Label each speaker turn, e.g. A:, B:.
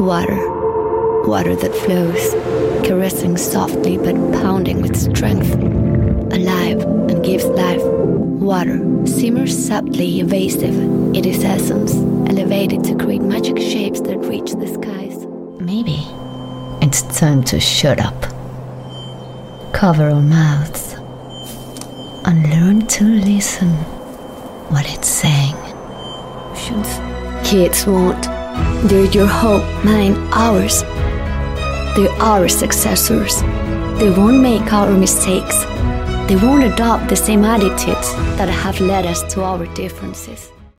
A: Water. Water that flows, caressing softly but pounding with strength. Alive and gives life. Water simmers subtly evasive, it is essence, elevated to create magic shapes that reach the skies.
B: Maybe it's time to shut up, cover our mouths, and learn to listen what it's saying.
A: Kids won't. They're your hope, mine, ours. They're our successors. They won't make our mistakes. They won't adopt the same attitudes that have led us to our differences.